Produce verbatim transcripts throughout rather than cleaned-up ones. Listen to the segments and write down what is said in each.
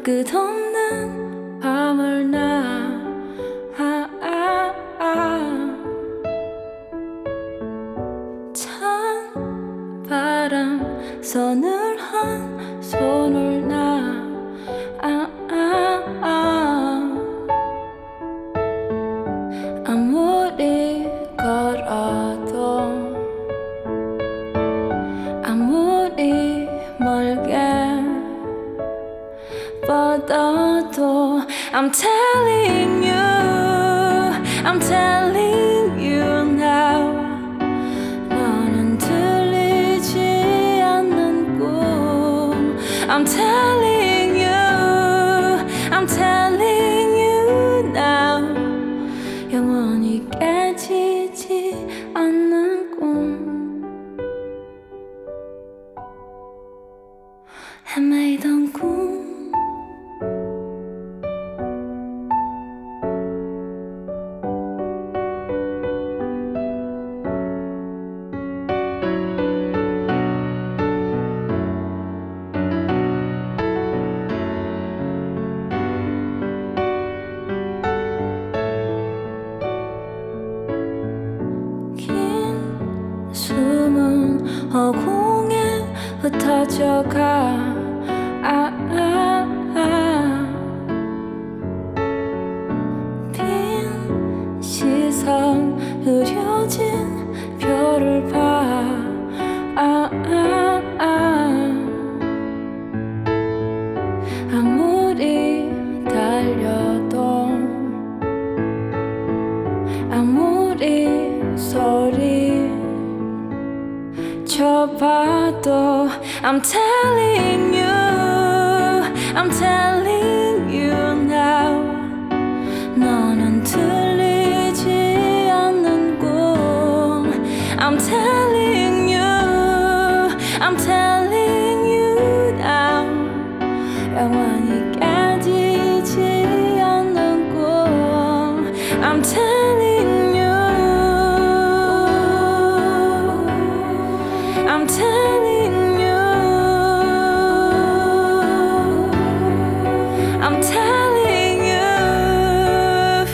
끝없는 밤을 나 아, 아, 아. 찬 바람 서늘한 손을 나 아, 아, 아. 아무리 걸어도 아무리 멀게 뻗어도 I'm telling you, I'm telling you now. 너는 들리지 않는 꿈 I'm telling you, I'm telling you now. 영원히 깨지지 않는 꿈 헤매이던 꿈 숨은 허공에 흩어져가 아, 아, 아. 빈 시선 흐려진 별을 봐 아, 아, 아. 아무리 달려도 아무리 소리 쳐봐도 I'm telling you, I'm telling you now. 너는 들리지 않는 꿈 I'm telling you, I'm telling you now. 영원히 깨지지 않는 꿈 I'm telling you, I'm telling you, I'm telling you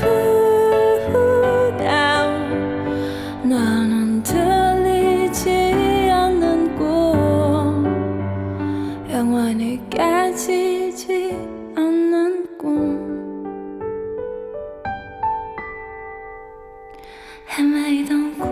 now. 너는 들리지 않는 꿈 영원히 깨지지 않는 꿈 헤매이던 꿈